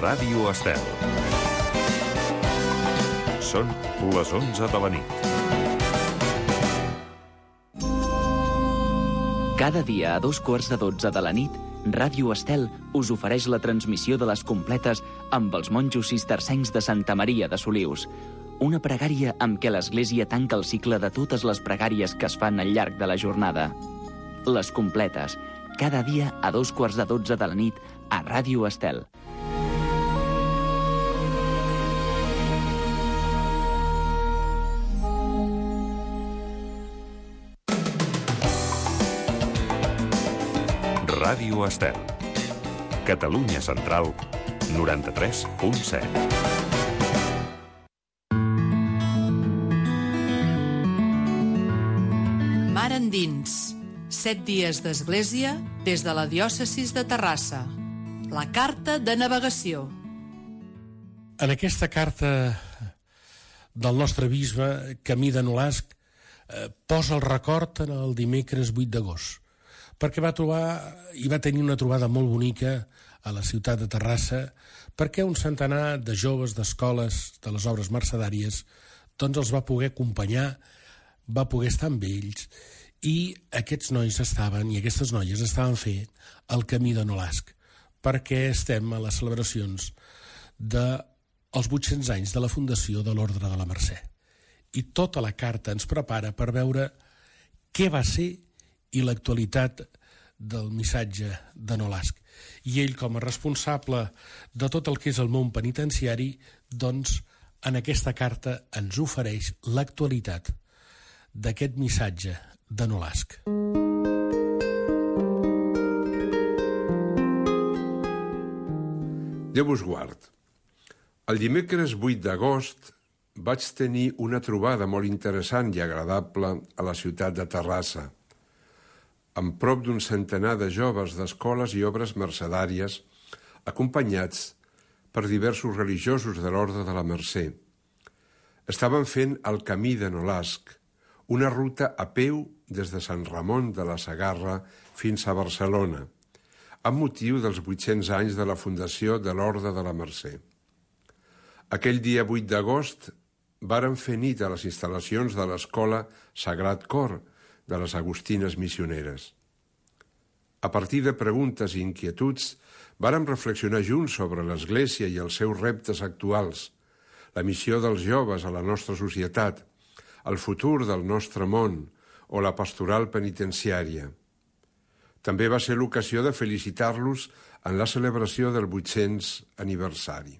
Ràdio Estel. Són les 11 de la nit. Cada dia a 2:15 de la nit, Ràdio Estel us ofereix la transmissió de les completes amb els monjos cistercencs de Santa Maria de Solius. Una pregària amb què l'Església tanca el cicle de totes les pregàries que es fan al llarg de la jornada. Les completes, cada dia a 2:15 de la nit a Ràdio Estel. Ràdio Estel. Catalunya Central, 93.7. Mar endins. 7 dies d'església des de la diòcesis de Terrassa. La carta de navegació. En aquesta carta del nostre bisbe, Camí de Nolasc, posa el record en el dimecres 8 d'agost, perquè va tenir una trobada molt bonica a la ciutat de Terrassa, perquè un centenar de joves d'escoles de les obres mercedàries doncs els va poder acompanyar, va poder estar amb ells, i aquests nois i aquestes noies estaven fent el Camí de Nolasc, perquè estem a les celebracions dels 800 anys de la fundació de l'Ordre de la Mercè. I tota la carta ens prepara per veure què va ser i l'actualitat del missatge de Nolasc. I ell, com a responsable de tot el que és el món penitenciari, doncs, en aquesta carta ens ofereix l'actualitat d'aquest missatge de Nolasc. Déu vos guard. El dimecres 8 d'agost vaig tenir una trobada molt interessant i agradable a la ciutat de Terrassa, amb prop d'un centenar de joves d'escoles i obres mercedàries, acompanyats per diversos religiosos de l'Orde de la Mercè. Estaven fent el Camí de Nolasc, una ruta a peu des de Sant Ramon de la Segarra fins a Barcelona, amb motiu dels 800 anys de la fundació de l'Orde de la Mercè. Aquell dia 8 d'agost varen fer nit a les instal·lacions de l'Escola Sagrat Cor de les Agustines Missioneres. A partir de preguntes i inquietuds, vàrem reflexionar junts sobre l'Església i els seus reptes actuals, la missió dels joves a la nostra societat, el futur del nostre món o la pastoral penitenciària. També va ser l'ocasió de felicitar-los en la celebració del 800 aniversari.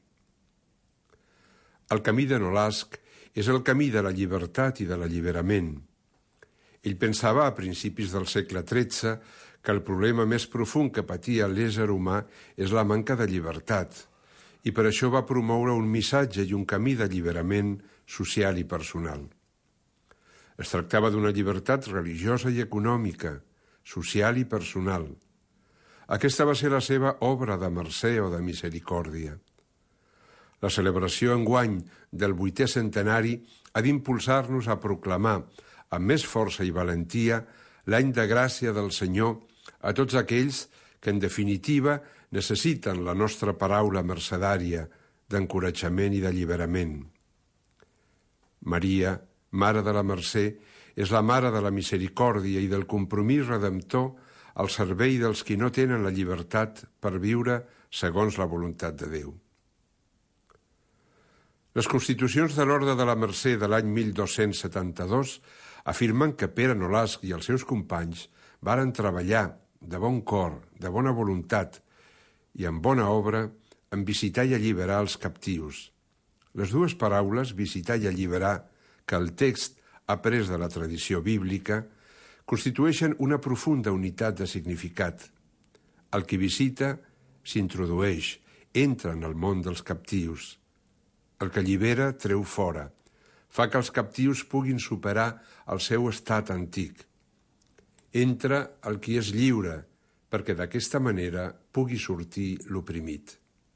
El Camí de Nolasc és el camí de la llibertat i de l'alliberament. Ell pensava a principis del segle XIII que el problema més profund que patia l'ésser humà és la manca de llibertat, i per això va promoure un missatge i un camí d'alliberament social i personal. Es tractava d'una llibertat religiosa i econòmica, social i personal. Aquesta va ser la seva obra de mercè o de misericòrdia. La celebració enguany del 8è centenari ha d'impulsar-nos a proclamar amb més força i valentia l'any de gràcia del Senyor a tots aquells que, en definitiva, necessiten la nostra paraula mercedària d'encoratjament i d'alliberament. Maria, Mare de la Mercè, és la Mare de la Misericòrdia i del compromís redemptor al servei dels qui no tenen la llibertat per viure segons la voluntat de Déu. Les constitucions de l'Orde de la Mercè de l'any 1272 afirmen que Pere Nolasc i els seus companys varen treballar de bon cor, de bona voluntat i amb bona obra en visitar i alliberar els captius. Les dues paraules, visitar i alliberar, que el text ha pres de la tradició bíblica, constitueixen una profunda unitat de significat. El qui visita s'introdueix, entra en el món dels captius. El que allibera treu fora, fa que els captius puguin superar el seu estat antic. Entra el qui és lliure, perquè d'aquesta manera pugui sortir l'oprimit.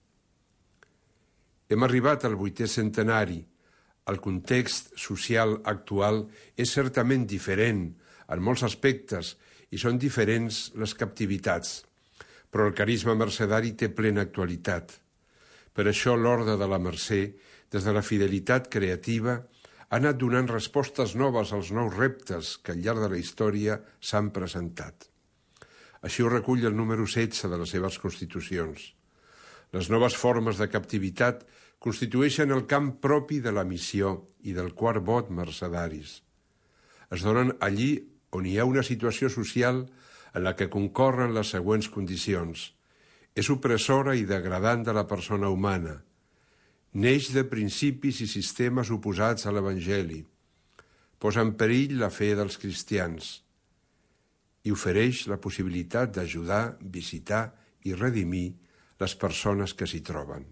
Hem arribat al 8è centenari. El context social actual és certament diferent en molts aspectes i són diferents les captivitats, però el carisma mercedari té plena actualitat. Per això l'Orde de la Mercè, des de la fidelitat creativa, ha anat donant respostes noves als nous reptes que al llarg de la història s'han presentat. Així ho recull el número 16 de les seves constitucions. Les noves formes de captivitat constitueixen el camp propi de la missió i del quart vot mercedaris. Es donen allí on hi ha una situació social en la que concorren les següents condicions. És opressora i degradant de la persona humana. Neix de principis i sistemes oposats a l'Evangeli. Posa en perill la fe dels cristians i ofereix la possibilitat d'ajudar, visitar i redimir les persones que s'hi troben.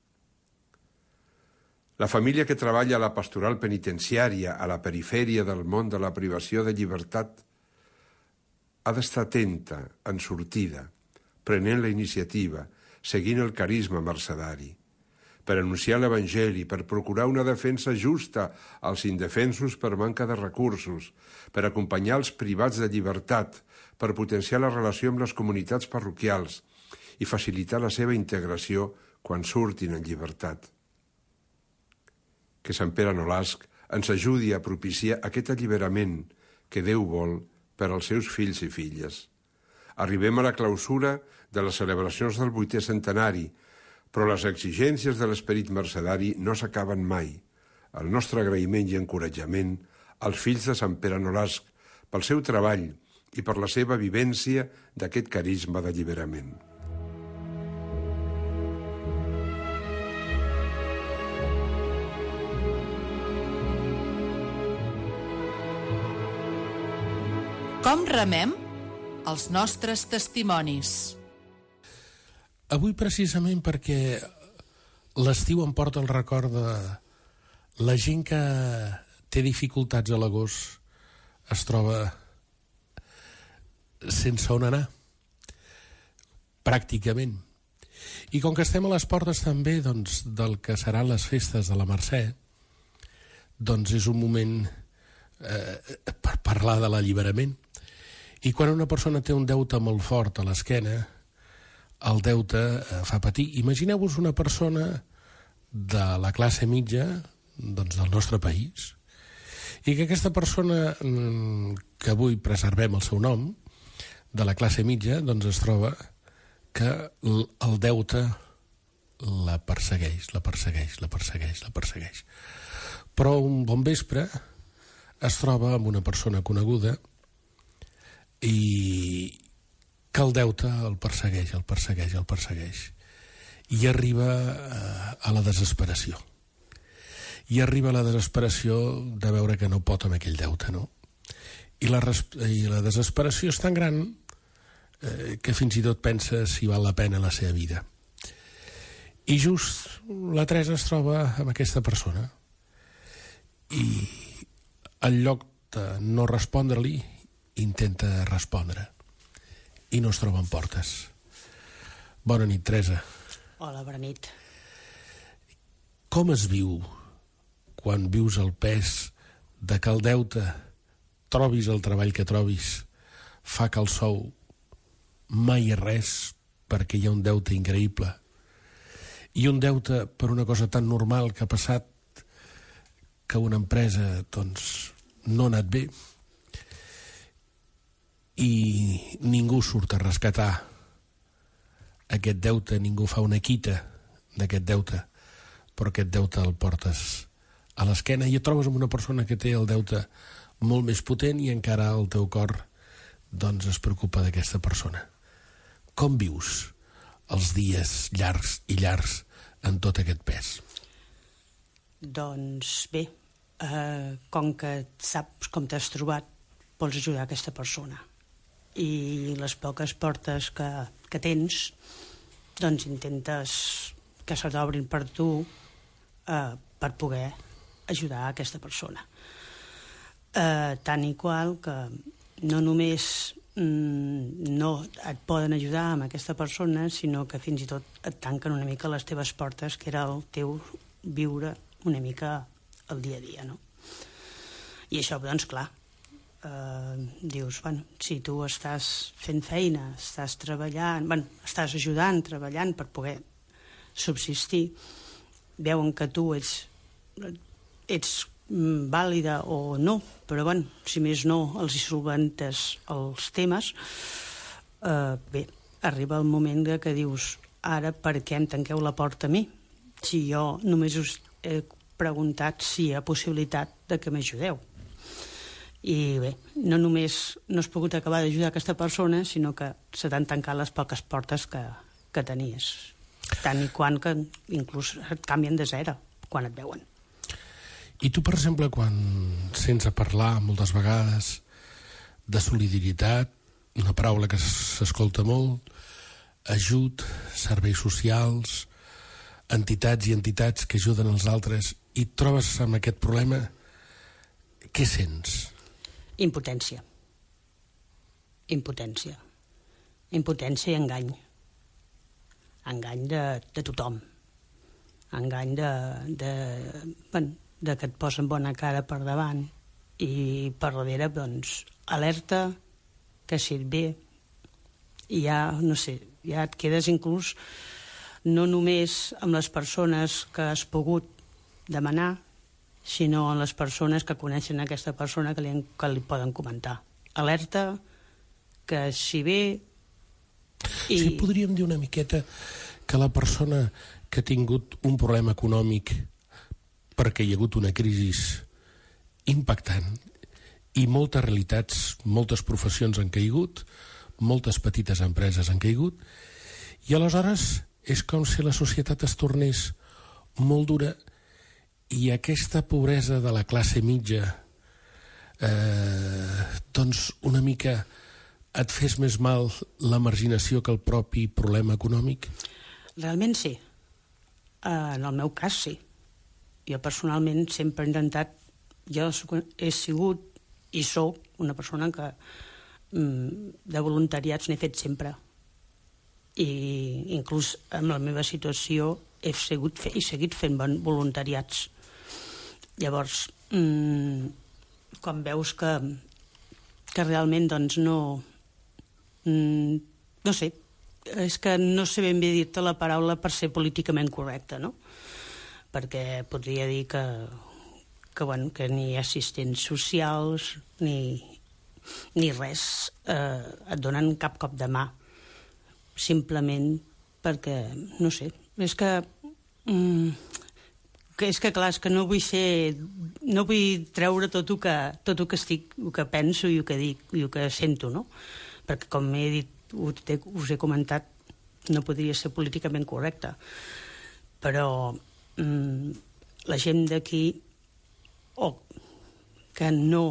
La família que treballa a la pastoral penitenciària a la perifèria del món de la privació de llibertat ha d'estar atenta, en sortida, prenent la iniciativa, seguint el carisma mercedari, per anunciar l'Evangeli, per procurar una defensa justa als indefensos per manca de recursos, per acompanyar els privats de llibertat, per potenciar la relació amb les comunitats parroquials i facilitar la seva integració quan surtin en llibertat. Que Sant Pere Nolasc ens ajudi a propiciar aquest alliberament que Déu vol per als seus fills i filles. Arribem a la clausura de les celebracions del 8è centenari, però les exigències de l'esperit mercedari no s'acaben mai. El nostre agraïment i encoratjament als fills de Sant Pere Nolasc pel seu treball i per la seva vivència d'aquest carisma d'alliberament. Com remem els nostres testimonis? Avui precisament perquè l'estiu em porta el record de la gent que té dificultats a l'agost, es troba sense on anar, pràcticament. I com que estem a les portes també del que seran les festes de la Mercè, doncs és un moment per parlar de l'alliberament. I quan una persona té un deute molt fort a l'esquena, el deute fa patir. Imagineu-vos una persona de la classe mitja del nostre país i que aquesta persona, que avui preservem el seu nom, de la classe mitja, es troba que el deute la persegueix. Però un bon vespre es troba amb una persona coneguda i que el deute el persegueix. I arriba a la desesperació. I arriba a la desesperació de veure que no pot amb aquell deute, no? I la desesperació és tan gran que fins i tot pensa si val la pena la seva vida. I just la Teresa es troba amb aquesta persona i en lloc de no respondre-li intenta respondre i no es troben portes. Bona nit, Teresa. Hola, bona nit. Com es viu quan vius el pes de que el deute, trobis el treball que trobis, fa que el sou mai és res perquè hi ha un deute increïble? I un deute per una cosa tan normal que ha passat que una empresa no ha anat bé i ningú surt a rescatar aquest deute, ningú fa una quita d'aquest deute, però aquest deute el portes a l'esquena i et trobes amb una persona que té el deute molt més potent i encara el teu cor es preocupa d'aquesta persona. Com vius els dies llargs i llargs en tot aquest pes? Doncs bé, com que saps com t'has trobat, vols ajudar aquesta persona. I les poques portes que tens, intentes que se t'obrin per tu per poder ajudar aquesta persona. Tant i qual que no només no et poden ajudar amb aquesta persona, sinó que fins i tot et tanquen una mica les teves portes, que era el teu viure una mica el dia a dia, no? I això, clar, dius, si tu estàs fent feina, estàs treballant, estàs ajudant, treballant per poder subsistir, veuen que tu ets vàlida o no, però bueno, si més no els hi solventes els temes, bé, arriba el moment que dius, ara per què em tanqueu la porta a mi? Si jo només us he preguntat si hi ha possibilitat de que m'ajudeu. I bé, no només no has pogut acabar d'ajudar aquesta persona, sinó que se t'han tancat les poques portes que tenies. Tant i quant que inclús et canvien de zero quan et veuen. I tu, per exemple, quan sents a parlar moltes vegades de solidaritat, una paraula que s'escolta molt, ajut, serveis socials, entitats i entitats que ajuden els altres, i et trobes amb aquest problema, què sents? Impotència. Impotència. Impotència i engany. Engany de tothom. Engany de que et posen bona cara per davant i per darrere, doncs, alerta, que si et ve, i ja, no sé, ja et quedes inclús no només amb les persones que has pogut demanar, sinó amb les persones que coneixen aquesta persona que li poden comentar. Alerta, que si ve... Sí, podríem dir una miqueta que la persona que ha tingut un problema econòmic perquè hi ha hagut una crisi impactant i moltes realitats, moltes professions han caigut, moltes petites empreses han caigut, i aleshores és com si la societat es tornés molt dura i aquesta pobresa de la classe mitja doncs una mica et fes més mal la marginació que el propi problema econòmic? Realment sí. En el meu cas sí. Jo personalment sempre he intentat... Jo he sigut i sóc una persona que de voluntariats n'he fet sempre. I inclús en la meva situació he seguit fent voluntariats. Llavors, quan veus que realment doncs no sé, és que no sé ben bé dir-te la paraula per ser políticament correcta, no? Perquè podria dir que ni assistents socials ni res et donen cap cop de mà, simplement perquè, no sé, és que clar, és que no vull treure tot el que estic, el que penso i el que dic i el que sento, no? Perquè, com he dit, us he comentat, no podria ser políticament correcta, però la gent d'aquí o que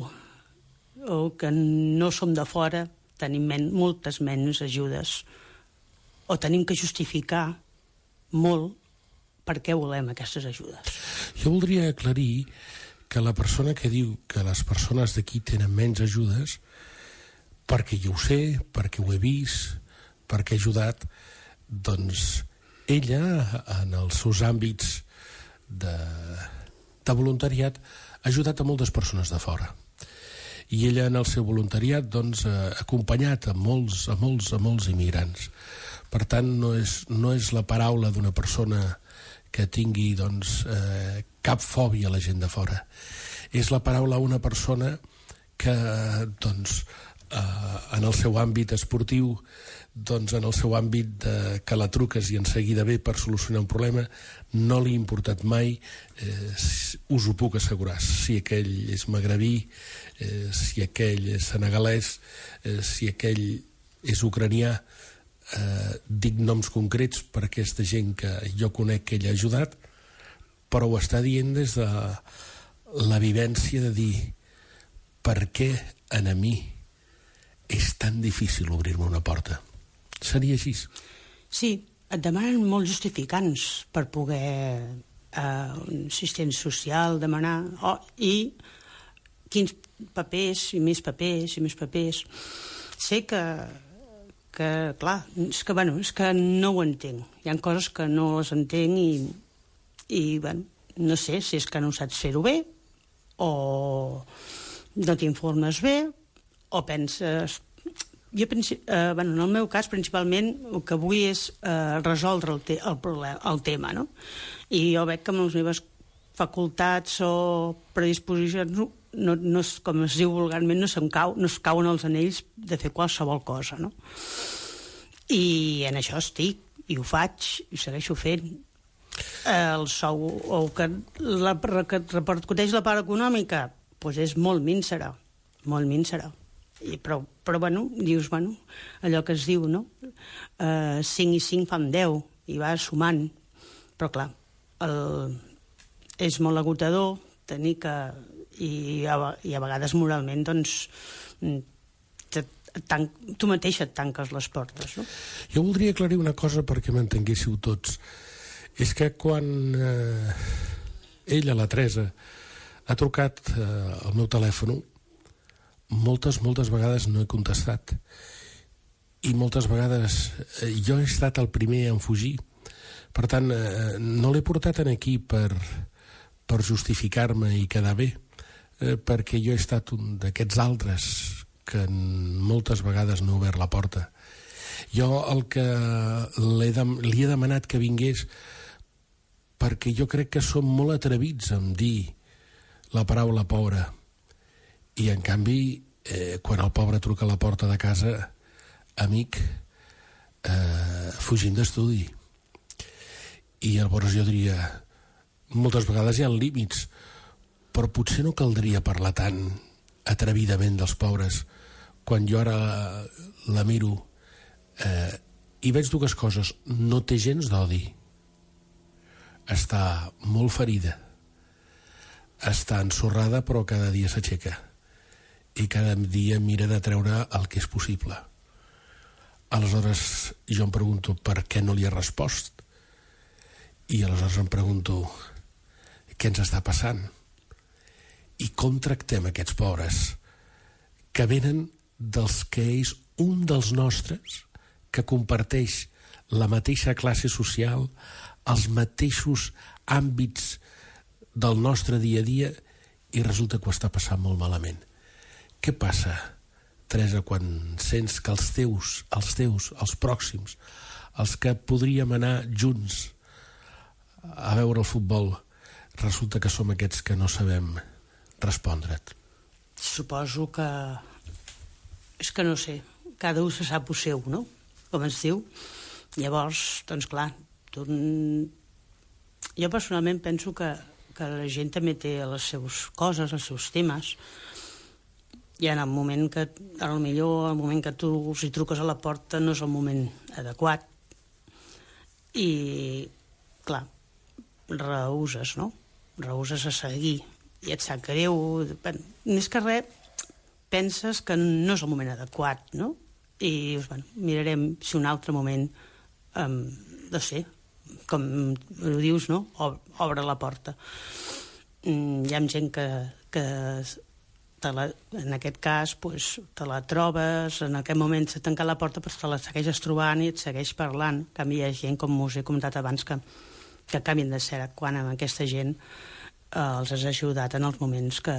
no som de fora tenim moltes menys ajudes o tenim que justificar molt per què volem aquestes ajudes. Jo voldria aclarir que la persona que diu que les persones d'aquí tenen menys ajudes, perquè jo ho sé, perquè ho he vist, perquè he ajudat, doncs ella, en els seus àmbits de voluntariat, ha ajudat a moltes persones de fora. I ella, en el seu voluntariat, doncs, ha acompanyat a molts immigrants. Per tant, no és la paraula d'una persona que tingui, doncs, cap fòbia a la gent de fora. És la paraula d'una persona que, doncs, en el seu àmbit esportiu, doncs en el seu àmbit que la truques i en seguida ve per solucionar un problema, no li ha importat mai, us ho puc assegurar, si aquell és magrebí, si aquell és senegalès, si aquell és ucranià, dic noms concrets per aquesta gent que jo conec que ell ha ajudat, però ho està dient des de la vivència de dir per què a mi és tan difícil obrir-me una porta. Seria així? Sí, et demanen molts justificants per poder un assistent social demanar i quins papers i més papers i més papers. Sé que clar, és que no ho entenc. Hi ha coses que no les entenc i no sé si és que no saps fer-ho bé o no t'informes bé o penses en el meu cas, principalment, el que vull és resoldre el tema, no? I jo veig que amb les meves facultats o predisposicions no és, com es diu vulgarment, no es cauen els anells de fer qualsevol cosa, no? I en això estic, i ho faig, i segueixo fent. El sou, o que repercuteix la part econòmica, doncs és molt mínsera, molt mínsera. Però bueno, dius, bueno, allò que es diu, no? 5 i 5 fan 10, i va sumant. Però clar, és molt agotador tenir que... I a vegades moralment, doncs, tu mateix et tanques les portes, no? Jo voldria aclarir una cosa perquè m'entenguéssiu tots. És que quan ella, la Teresa, ha trucat al meu telèfon, moltes vegades no he contestat. I moltes vegades jo he estat el primer en fugir. Per tant, no l'he portat aquí per justificar-me i quedar bé, perquè jo he estat un d'aquests altres que moltes vegades no he obert la porta. Jo el que li he demanat que vingués perquè jo crec que som molt atrevits en dir la paraula pobre, i en canvi quan el pobre truca a la porta de casa, amic, fugim d'estudi. I llavors jo diria, moltes vegades hi ha límits, però potser no caldria parlar tan atrevidament dels pobres. Quan jo ara la miro i veig dues coses: no té gens d'odi, està molt ferida, està ensorrada però cada dia s'aixeca i cada dia mira de treure el que és possible. Aleshores jo em pregunto per què no li ha respost, i aleshores em pregunto què ens està passant i com tractem aquests pobres que venen dels que és un dels nostres, que comparteix la mateixa classe social, els mateixos àmbits del nostre dia a dia, i resulta que ho està passant molt malament. Què passa, Teresa, quan sents que els teus, els pròxims, els que podríem anar junts a veure el futbol, resulta que som aquests que no sabem respondre't? Suposo que... És que no sé, cada un se sap el seu, no? Com es diu. Llavors, doncs clar, jo personalment penso que la gent també té les seves coses, els seus temes, i en el moment que, potser el moment que tu els hi truques a la porta no és el moment adequat, i clar, rehuses, no? Rehuses a seguir, i et sap greu. Més que res, penses que no és el moment adequat, no? I dius, bueno, mirarem si un altre moment, no sé, com ho dius, no? Obre la porta. Hi ha gent que en aquest cas te la trobes, en aquest moment s'ha tancat la porta, però te la segueixes trobant i et segueix parlant. En canvi, hi ha gent, com us he comentat abans, que canvien de ser quan amb aquesta gent els has ajudat en els moments que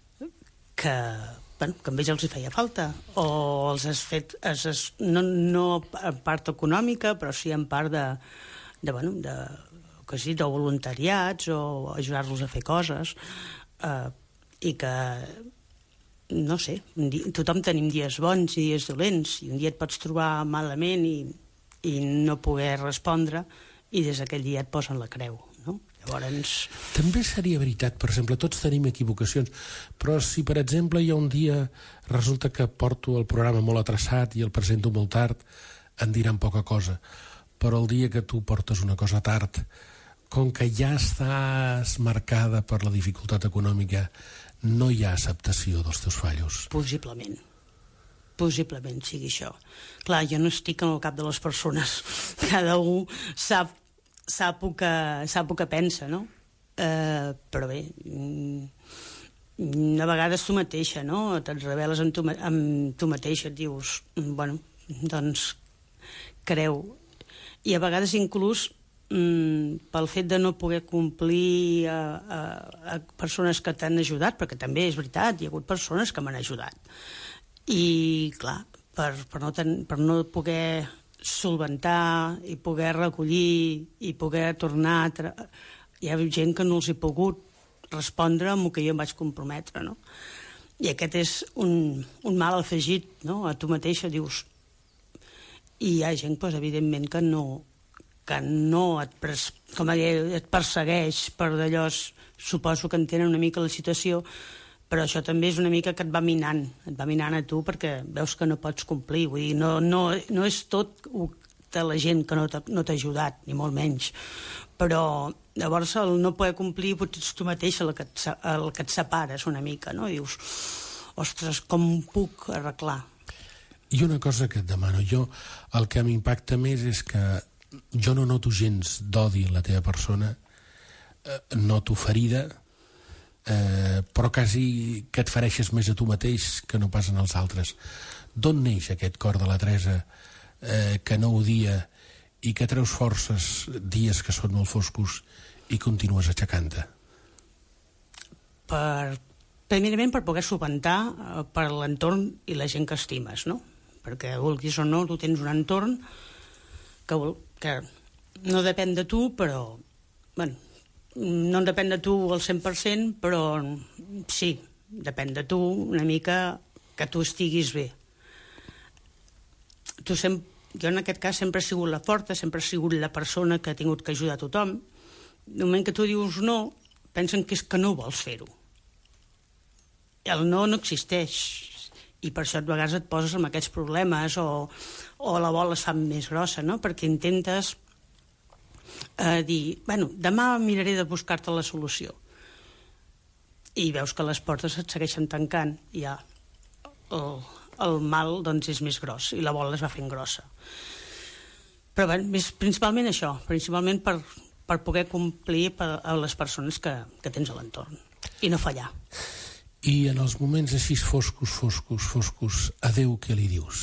amb ells els hi feia falta, o els has fet no en part econòmica, però sí en part de voluntariats, o ajudar-los a fer coses, i que no sé, tothom tenim dies bons i dies dolents, i un dia et pots trobar malament i no poder respondre, i des d'aquell dia et posen la creu, no? Llavors... També seria veritat, per exemple, tots tenim equivocacions, però si, per exemple, hi ha un dia resulta que porto el programa molt atrasat i el presento molt tard, en diran poca cosa. Però el dia que tu portes una cosa tard, com que ja estàs marcada per la dificultat econòmica, no hi ha acceptació dels teus fallos. Possiblement sigui això. Clar, jo no estic en el cap de les persones. Cada un sap el que pensa, no? Però bé, a vegades tu mateixa, no? Te'n rebel·les amb tu mateixa, et dius, bueno, doncs creu. I a vegades inclús pel fet de no poder complir a persones que t'han ajudat, perquè també és veritat, hi ha hagut persones que m'han ajudat. I, clar, per no poder solventar i poder recollir i poder tornar hi ha gent que no els he pogut respondre amb el que jo em vaig comprometre, no? I aquest és un mal afegit, no? A tu mateixa dius... I hi ha gent, doncs, evidentment, que no et persegueix per d'allò. Suposo que entenen una mica la situació, però això també és una mica que et va minant a tu perquè veus que no pots complir. Vull dir, no és tot de la gent que no t'ha ajudat, ni molt menys. Però llavors el no poder complir potser ets tu mateix el que et separes una mica, no? I dius, ostres, com ho puc arreglar? I una cosa que et demano, jo el que m'impacta més és que jo no noto gens d'odi en la teva persona, noto ferida, però quasi que et fereixes més a tu mateix que no pas en els altres. D'on neix aquest cor de la Teresa que no odia i que treus forces dies que són molt foscos i continues aixecant-te? Primerament per poder solventar per l'entorn i la gent que estimes, no? Perquè vulguis o no, tu tens un entorn que no depèn de tu, però bueno, no depèn de tu al 100%, però sí, depèn de tu una mica que tu estiguis bé. Jo en aquest cas sempre he sigut la forta, sempre he sigut la persona que ha tingut que ajudar a tothom. El moment que tu dius no, pensen que és que no vols fer-ho. El no existeix, i per això a vegades et poses amb aquests problemes o la bola es fa més grossa, no? Perquè intentes dir, bueno, demà miraré de buscar-te la solució, i veus que les portes et segueixen tancant i ja el mal doncs és més gros i la bola es va fent grossa. Però bé, principalment això, principalment per poder complir a les persones que tens a l'entorn i no fallar. I en els moments així foscos, a Déu què li dius?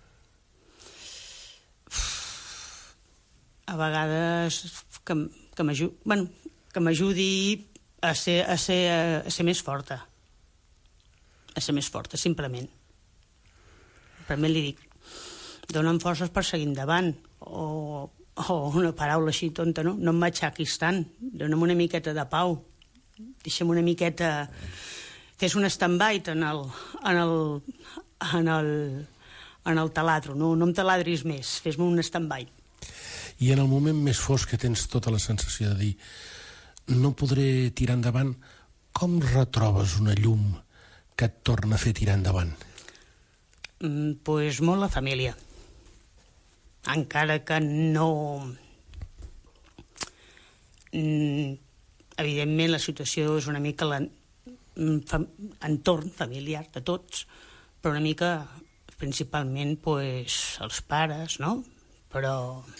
A vegades que m'ajudi a ser més forta. A ser més forta, simplement. Primer li dic, dona'm forces per seguir endavant, o una paraula així tonta, no? No em matxaquis tant, dona'm una miqueta de pau, deixa'm una miqueta... Fes un stand-by en el taladro, no em taladris més, fes-me un stand-by. I en el moment més fosc que tens tota la sensació de dir no podré tirar endavant, com retrobes una llum que et torna a fer tirar endavant? Pues molt la família. Encara que no... Evidentment la situació és una mica entorn familiar de tots, però una mica principalment pues, els pares, no? Però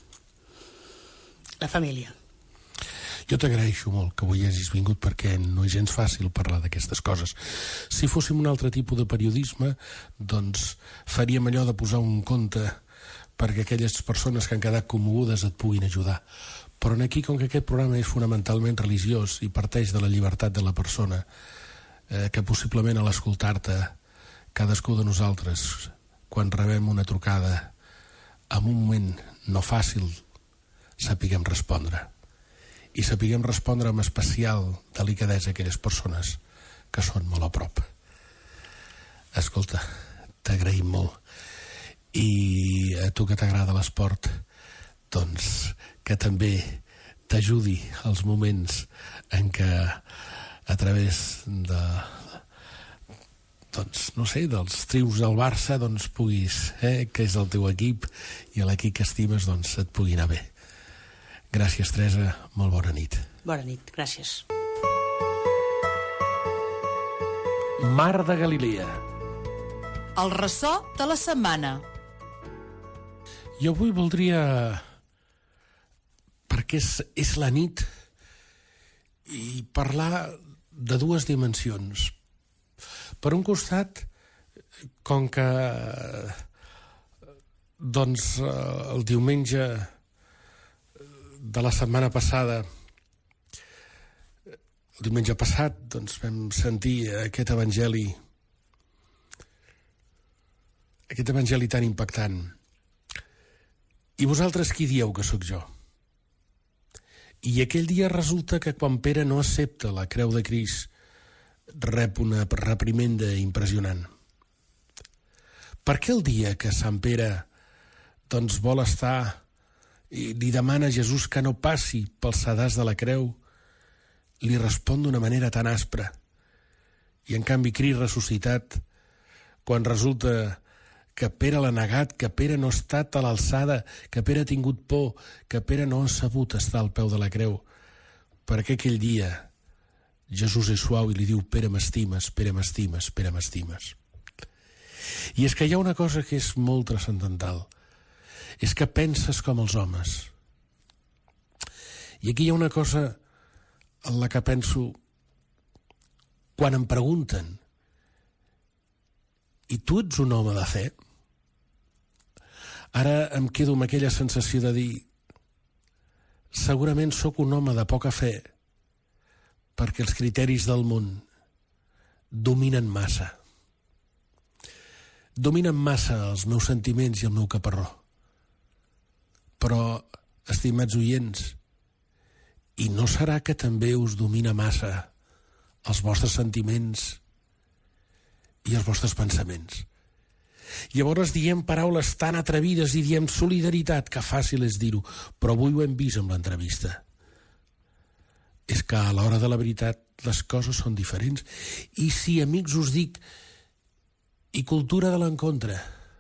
la família. Jo t'agraeixo molt que avui hagis vingut perquè no és gens fàcil parlar d'aquestes coses. Si fóssim un altre tipus de periodisme, doncs faríem allò de posar un conte perquè aquelles persones que han quedat commogudes et puguin ajudar. Però aquí, com que aquest programa és fonamentalment religiós i parteix de la llibertat de la persona, que possiblement a l'escoltar-te cadascú de nosaltres, quan rebem una trucada en un moment no fàcil, sapiguem respondre. I sapiguem respondre amb especial delicadesa a aquelles persones que són molt a prop. Escolta, t'agraïm molt. I a tu que t'agrada l'esport, doncs que també t'ajudi als moments en què a través de doncs, no sé, dels trius del Barça doncs puguis, que és el teu equip i l'equip que estimes, doncs et pugui anar bé. Gràcies, Teresa, molt bona nit. Bona nit, gràcies. Mar de Galilea. El ressò de la setmana. Jo avui voldria, perquè és la nit, i parlar de dues dimensions. Per un costat, com que doncs el diumenge de la setmana passada, el diumenge passat, doncs vam sentir aquest evangeli aquest evangeli tan impactant. I vosaltres qui dieu que sóc jo? I aquell dia resulta que quan Pere no accepta la creu de Crist, rep una reprimenda impressionant. Per què el dia que Sant Pere doncs vol estar i li demana a Jesús que no passi pel sedàs de la creu, li respon d'una manera tan aspra? I en canvi Crist ressuscitat, quan resulta que Pere l'ha negat, que Pere no ha estat a l'alçada, que Pere ha tingut por, que Pere no ha sabut estar al peu de la creu, perquè aquell dia Jesús és suau i li diu: Pere, m'estimes, Pere, m'estimes, Pere, m'estimes. I és que hi ha una cosa que és molt transcendental, és que penses com els homes. I aquí hi ha una cosa en la que penso quan em pregunten: i tu ets un home de fe? Ara em quedo amb aquella sensació de dir: segurament sóc un home de poca fe perquè els criteris del món dominen massa. Dominen massa els meus sentiments i el meu caparró. Però, estimats oients, i no serà que també us domina massa els vostres sentiments i els vostres pensaments? Llavors diem paraules tan atrevides i diem solidaritat, que fàcil és dir-ho, però avui ho hem vist amb l'entrevista. És que a l'hora de la veritat les coses són diferents. I si, amics, us dic, i cultura de l'encontre,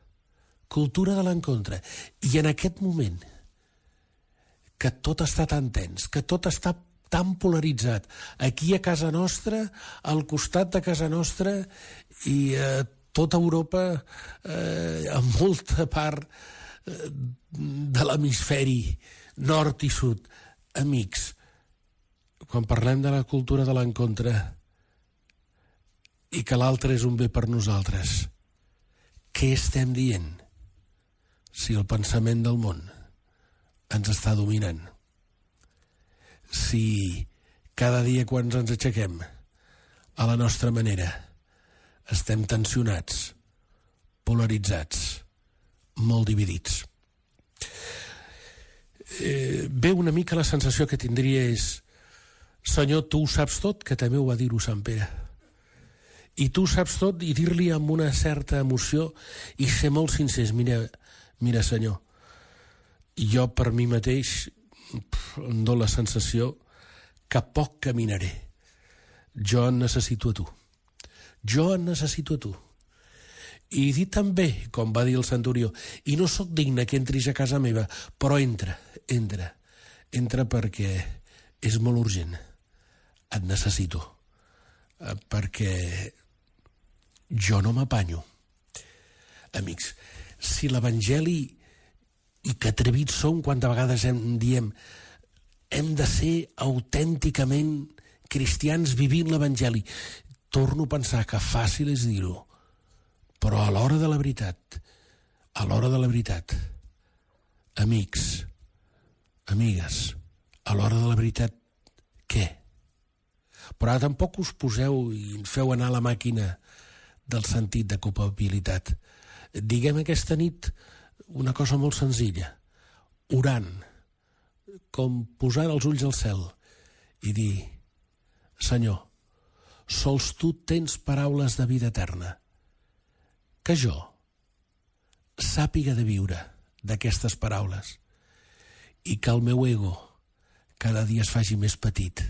i en aquest moment que tot està tan tens, que tot està tan polaritzat, aquí a casa nostra, al costat de casa nostra i a tota Europa, a molta part de l'hemisferi nord i sud. Amics, quan parlem de la cultura de l'encontre i que l'altre és un bé per nosaltres, què estem dient? Si el pensament del món ens està dominant, si cada dia quan ens aixequem a la nostra manera estem tensionats, polaritzats, molt dividits. Ve una mica la sensació que tindria és: Senyor, tu ho saps tot, que també ho va dir-ho Sant Pere. I tu ho saps tot, i dir-li amb una certa emoció i ser molt sincers: mira Senyor, jo per mi mateix em dono la sensació que poc caminaré. Jo en necessito a tu. I dir també, com va dir el centurió: i no sóc digne que entris a casa meva, però entra perquè és molt urgent. Et necessito, perquè jo no m'apanyo. Amics, si l'Evangeli, i que atrevits som quan de vegades diem hem de ser autènticament cristians vivint l'Evangeli, torno a pensar que fàcil és dir-ho, però a l'hora de la veritat, amics, amigues, a l'hora de la veritat, què? Però ara tampoc us poseu i feu anar la màquina del sentit de culpabilitat. Diguem aquesta nit una cosa molt senzilla, orant, com posant els ulls al cel i dir: Senyor, sols tu tens paraules de vida eterna. Que jo sàpiga de viure d'aquestes paraules i que el meu ego cada dia es faci més petit,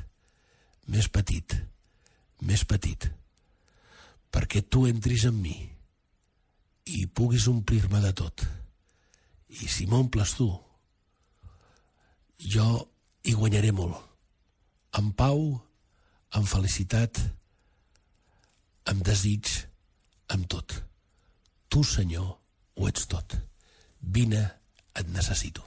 perquè tu entris en mi i puguis omplir-me de tot. I si m'omples tu, jo hi guanyaré molt, amb pau, amb felicitat, amb desig, amb tot. Tu, Senyor, ho ets tot. Vine, et necessito.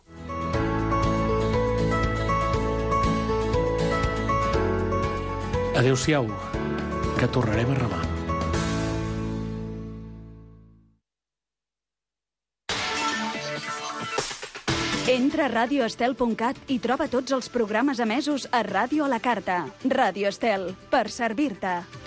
Adéu-siau, que tornarem a remar. Entra a radioestel.cat i troba tots els programes emesos a Ràdio a la Carta. Ràdio Estel, per servir-te.